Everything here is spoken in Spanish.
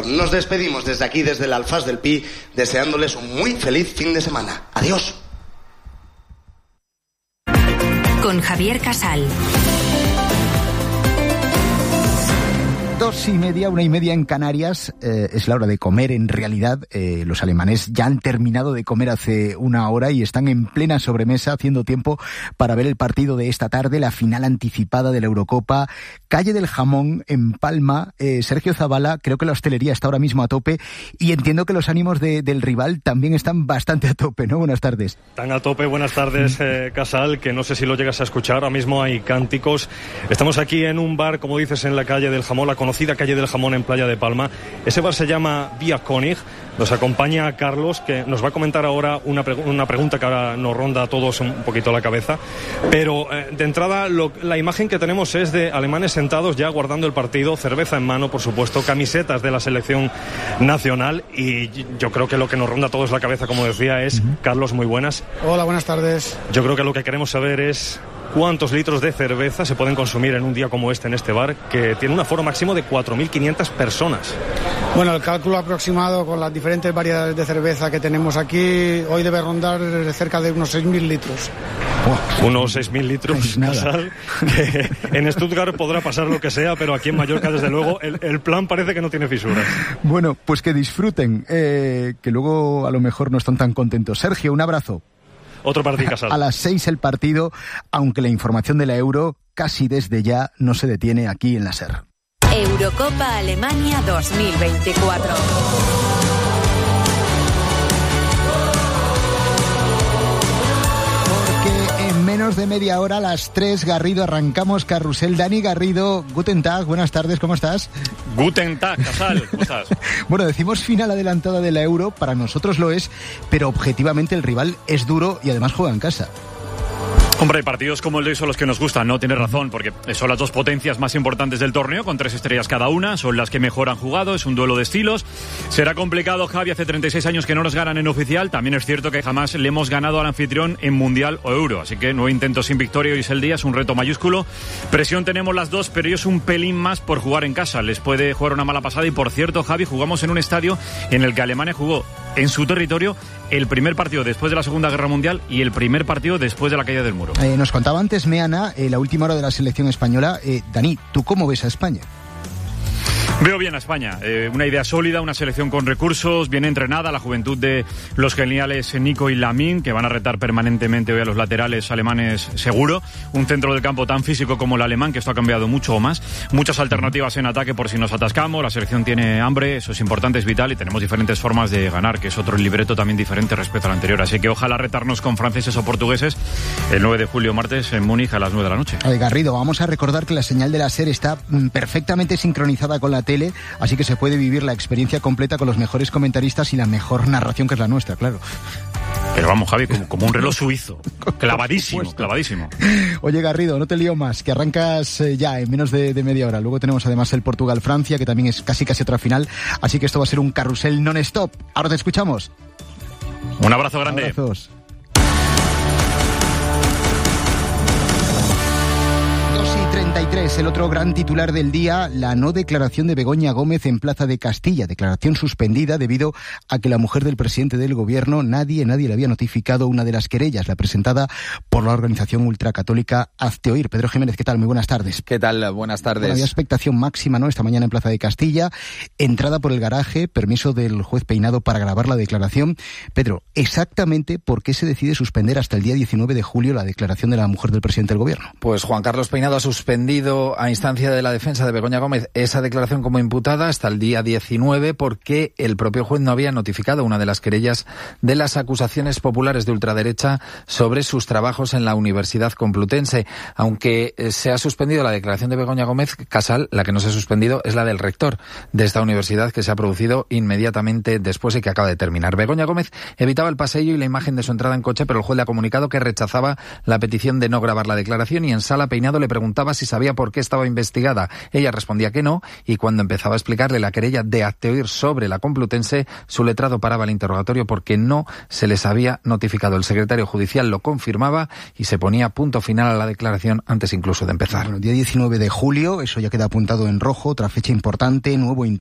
Nos despedimos desde aquí, desde el Alfaz del Pi, deseándoles un muy feliz fin de semana. Adiós. Con Javier Casal. 2:30, 1:30 en Canarias, es la hora de comer. En realidad, los alemanes ya han terminado de comer hace una hora y están en plena sobremesa haciendo tiempo para ver el partido de esta tarde, la final anticipada de la Eurocopa. Calle del Jamón, en Palma. Sergio Zabala, creo que la hostelería está ahora mismo a tope y entiendo que los ánimos del rival también están bastante a tope, ¿no? Buenas tardes. Están a tope, buenas tardes, Casal, que no sé si lo llegas a escuchar, ahora mismo hay cánticos. Estamos aquí en un bar, como dices, en la Calle del Jamón, la conocida Calle del Jamón en Playa de Palma. Ese bar se llama Via König. Nos acompaña Carlos, que nos va a comentar ahora una pregunta que ahora nos ronda a todos un poquito la cabeza. Pero de entrada, la imagen que tenemos es de alemanes sentados ya guardando el partido, cerveza en mano, por supuesto, camisetas de la selección nacional. Y yo creo que lo que nos ronda a todos la cabeza, como decía, es... Carlos, muy buenas. Hola, buenas tardes. Yo creo que lo que queremos saber es... ¿cuántos litros de cerveza se pueden consumir en un día como este en este bar, que tiene un aforo máximo de 4.500 personas? Bueno, el cálculo aproximado con las diferentes variedades de cerveza que tenemos aquí hoy debe rondar cerca de unos 6.000 litros. Unos 6.000 litros, Casal, que en Stuttgart podrá pasar lo que sea, pero aquí en Mallorca, desde luego, el plan parece que no tiene fisuras. Bueno, pues que disfruten, que luego a lo mejor no están tan contentos. Sergio, un abrazo. Otro partido, Casal. A las 6 el partido, aunque la información de la Euro casi desde ya no se detiene aquí en la SER. Eurocopa Alemania 2024. Menos de media hora, a las 3, Garrido, arrancamos carrusel. Dani Garrido, Guten Tag, buenas tardes, ¿cómo estás? Guten Tag, Casal, ¿cómo estás? Bueno, decimos final adelantada de la Euro, para nosotros lo es, pero objetivamente el rival es duro y además juega en casa. Hombre, partidos como el de hoy son los que nos gustan, ¿no? Tienes razón, porque son las dos potencias más importantes del torneo, con 3 estrellas cada una, son las que mejor han jugado, es un duelo de estilos. Será complicado, Javi, hace 36 años que no nos ganan en oficial, también es cierto que jamás le hemos ganado al anfitrión en Mundial o Euro, así que 9 intentos sin victoria, hoy es el día, es un reto mayúsculo. Presión tenemos las dos, pero ellos un pelín más por jugar en casa, les puede jugar una mala pasada y, por cierto, Javi, jugamos en un estadio en el que Alemania jugó en su territorio el primer partido después de la Segunda Guerra Mundial y el primer partido después de la caída del muro. Nos contaba antes Meana, la última hora de la selección española. Dani, ¿tú cómo ves a España? Veo bien a España, una idea sólida, una selección con recursos, bien entrenada, la juventud de los geniales Nico y Lamine, que van a retar permanentemente hoy a los laterales alemanes seguro, un centro del campo tan físico como el alemán, que esto ha cambiado mucho o más, muchas alternativas en ataque por si nos atascamos, la selección tiene hambre, eso es importante, es vital, y tenemos diferentes formas de ganar, que es otro libreto también diferente respecto al anterior, así que ojalá retarnos con franceses o portugueses el 9 de julio, martes, en Múnich a las 9 de la noche. Garrido, vamos a recordar que la señal de la SER está perfectamente sincronizada con la tele, así que se puede vivir la experiencia completa con los mejores comentaristas y la mejor narración, que es la nuestra, claro. Pero vamos, Javi, como un reloj suizo, clavadísimo, clavadísimo. Oye, Garrido, no te lío más, que arrancas ya en menos de media hora. Luego tenemos además el Portugal-Francia, que también es casi otra final, así que esto va a ser un carrusel non-stop. Ahora te escuchamos. Un abrazo grande. Abrazos. El otro gran titular del día, la no declaración de Begoña Gómez en Plaza de Castilla, declaración suspendida debido a que la mujer del presidente del gobierno, nadie le había notificado una de las querellas, la presentada por la organización ultracatólica Hazte Oír. Pedro Jiménez, ¿qué tal? Muy buenas tardes. ¿Qué tal? Buenas tardes. Bueno, había expectación máxima, ¿no?, esta mañana en Plaza de Castilla, entrada por el garaje, permiso del juez Peinado para grabar la declaración. Pedro, exactamente por qué se decide suspender hasta el día 19 de julio la declaración de la mujer del presidente del gobierno. Pues Juan Carlos Peinado ha suspendido a instancia de la defensa de Begoña Gómez esa declaración como imputada hasta el día 19 porque el propio juez no había notificado una de las querellas de las acusaciones populares de ultraderecha sobre sus trabajos en la Universidad Complutense. Aunque se ha suspendido la declaración de Begoña Gómez, Casal, la que no se ha suspendido es la del rector de esta universidad, que se ha producido inmediatamente después y que acaba de terminar. Begoña Gómez evitaba el pasillo y la imagen de su entrada en coche, pero el juez le ha comunicado que rechazaba la petición de no grabar la declaración y en sala Peinado le preguntaba si sabía por qué estaba investigada. Ella respondía que no, y cuando empezaba a explicarle la querella de Hazte Oír sobre la Complutense, su letrado paraba el interrogatorio porque no se les había notificado. El secretario judicial lo confirmaba y se ponía punto final a la declaración antes incluso de empezar. Bueno, día 19 de julio, eso ya queda apuntado en rojo, otra fecha importante, nuevo